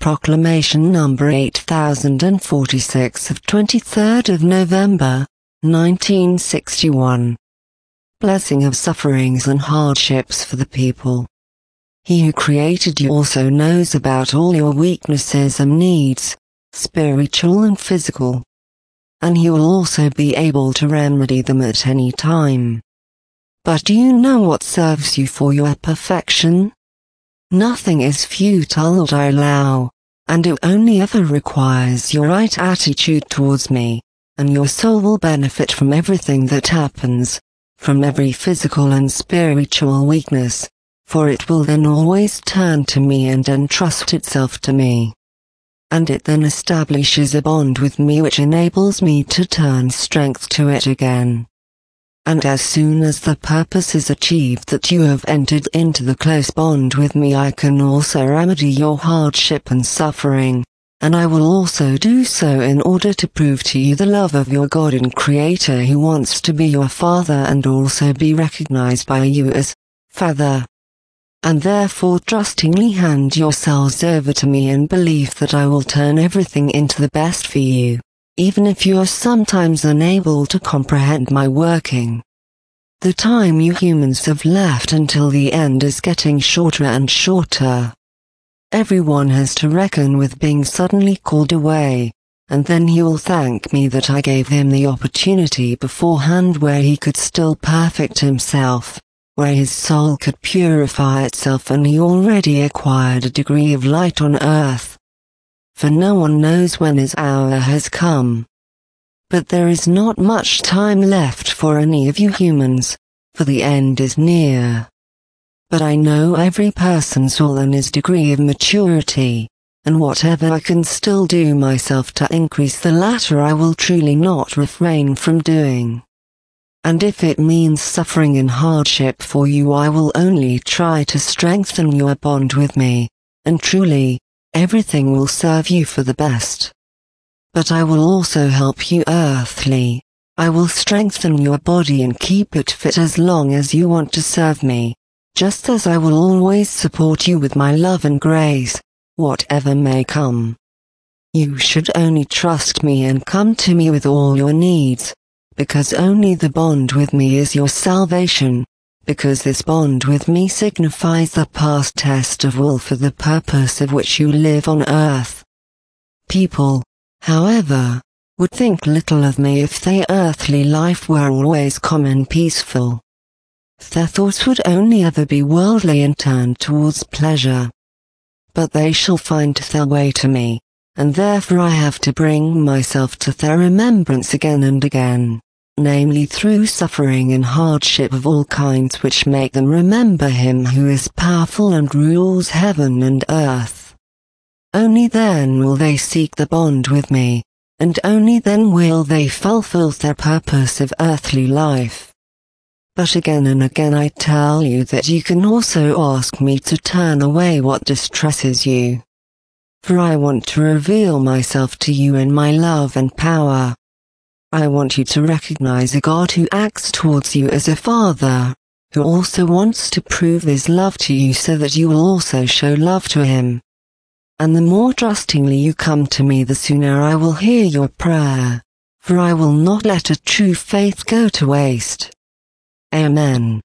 Proclamation number 8046 of 23rd of November, 1961. Blessing of sufferings and hardships for the people. He who created you also knows about all your weaknesses and needs, spiritual and physical. And he will also be able to remedy them at any time. But do you know what serves you for your perfection? Nothing is futile I allow, and it only ever requires your right attitude towards me, and your soul will benefit from everything that happens, from every physical and spiritual weakness, for it will then always turn to me and entrust itself to me. And it then establishes a bond with me which enables me to turn strength to it again. And as soon as the purpose is achieved that you have entered into the close bond with me, I can also remedy your hardship and suffering, and I will also do so in order to prove to you the love of your God and Creator who wants to be your Father and also be recognized by you as Father. And therefore trustingly hand yourselves over to me in belief that I will turn everything into the best for you, even if you are sometimes unable to comprehend my working. The time you humans have left until the end is getting shorter and shorter. Everyone has to reckon with being suddenly called away, and then he will thank me that I gave him the opportunity beforehand where he could still perfect himself, where his soul could purify itself, and he already acquired a degree of light on earth. For no one knows when his hour has come. But there is not much time left for any of you humans, for the end is near. But I know every person's soul and his degree of maturity, and whatever I can still do myself to increase the latter I will truly not refrain from doing. And if it means suffering and hardship for you, I will only try to strengthen your bond with me, and truly, everything will serve you for the best. But I will also help you earthly. I will strengthen your body and keep it fit as long as you want to serve me, just as I will always support you with my love and grace, whatever may come. You should only trust me and come to me with all your needs, because only the bond with me is your salvation, because this bond with me signifies the past test of will for the purpose of which you live on earth. People, however, would think little of me if their earthly life were always calm and peaceful. Their thoughts would only ever be worldly and turned towards pleasure. But they shall find their way to me, and therefore I have to bring myself to their remembrance again and again, namely through suffering and hardship of all kinds which make them remember him who is powerful and rules heaven and earth. Only then will they seek the bond with me, and only then will they fulfill their purpose of earthly life. But again and again I tell you that you can also ask me to turn away what distresses you. For I want to reveal myself to you in my love and power. I want you to recognize a God who acts towards you as a Father, who also wants to prove his love to you so that you will also show love to him. And the more trustingly you come to me, the sooner I will hear your prayer, for I will not let a true faith go to waste. Amen.